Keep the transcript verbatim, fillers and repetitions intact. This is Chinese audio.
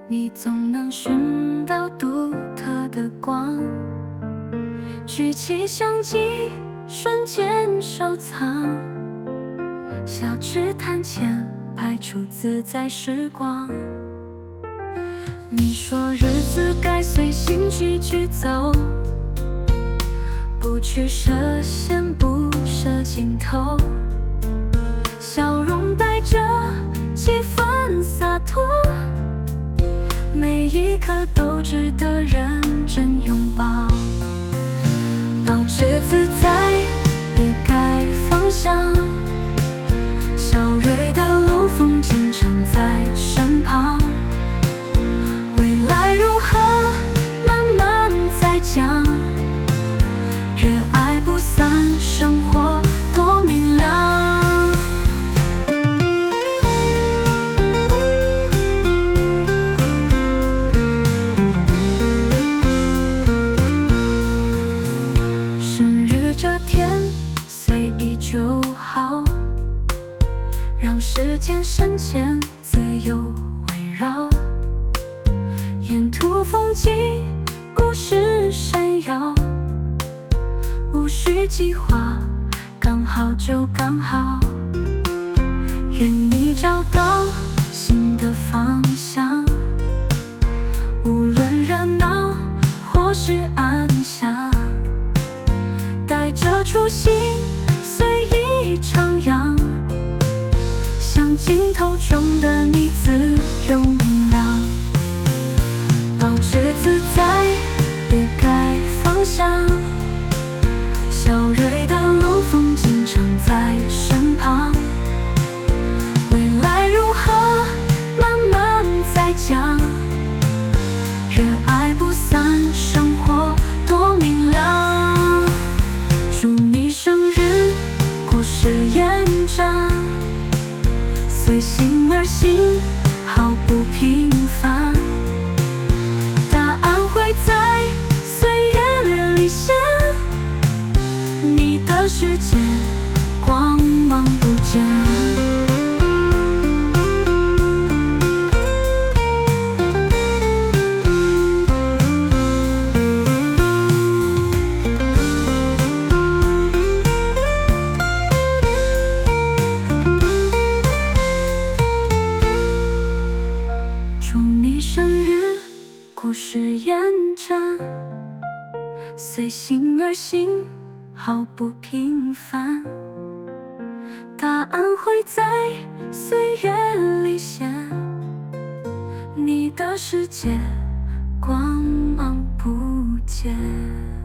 你总能寻到独特的光。举起相机，瞬间收藏，小纸谈钱，拍出自在时光。你说日子该随心去去走，不去设限，不设尽头，笑容带着几分洒脱，每一刻都值得认真拥抱。保持自在，别改方向，小蕊的路，风景常在身旁。未来如何，慢慢再讲。热爱不散，生活多明亮。生日这天，随意就好，让时间深浅自由围绕。沿途风景，故事闪耀，无需计划，刚好就刚好。愿你找到新的方向，无论热闹或是安详，带着初心，随意徜徉，像镜头中的你自由明亮。保持自在，别改方向，小蕊的路，风景常在身旁。未来如何，慢慢再讲。热爱不散，生活多明亮。祝你生日，故事延展，随心而行，毫不平凡。答案会在岁月里显，你的世界光芒不减。祝你生日，故事延展，随心而行，毫不平凡。答案会在岁月里显，你的世界光芒不减。